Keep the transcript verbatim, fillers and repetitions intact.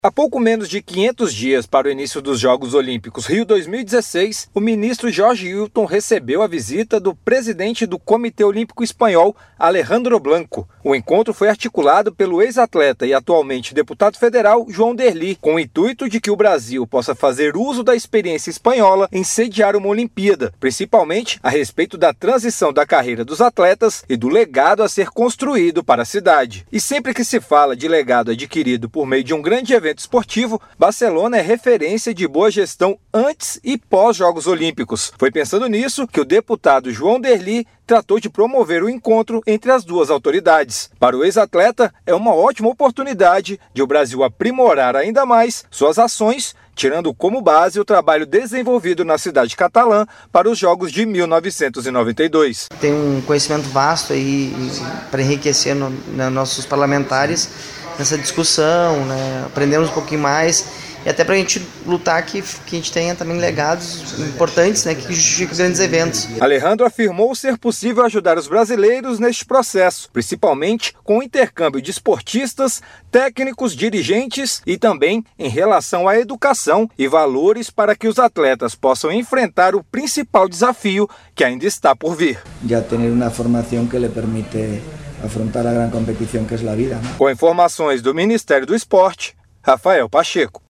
Há pouco menos de quinhentos dias para o início dos Jogos Olímpicos Rio dois mil e dezesseis, o ministro Jorge Hilton recebeu a visita do presidente do Comitê Olímpico Espanhol, Alejandro Blanco. O encontro foi articulado pelo ex-atleta e atualmente deputado federal João Derli, com o intuito de que o Brasil possa fazer uso da experiência espanhola em sediar uma Olimpíada, principalmente a respeito da transição da carreira dos atletas e do legado a ser construído para a cidade. E sempre que se fala de legado adquirido por meio de um grande evento esportivo, Barcelona é referência de boa gestão antes e pós-Jogos Olímpicos. Foi pensando nisso que o deputado João Derli tratou de promover o encontro entre as duas autoridades. Para o ex-atleta, é uma ótima oportunidade de o Brasil aprimorar ainda mais suas ações, tirando como base o trabalho desenvolvido na cidade catalã para os Jogos de mil novecentos e noventa e dois. Tem um conhecimento vasto aí para enriquecer no, no, nossos parlamentares nessa discussão, né? Aprendemos um pouquinho mais e até para a gente lutar que, que a gente tenha também legados importantes, né, que justifiquem grandes eventos. Alejandro afirmou ser possível ajudar os brasileiros neste processo, principalmente com o intercâmbio de esportistas, técnicos, dirigentes e também em relação à educação e valores para que os atletas possam enfrentar o principal desafio que ainda está por vir. Já ter uma formação que lhe permite afrontar a grande competição que é a vida, né? Com informações do Ministério do Esporte, Rafael Pacheco.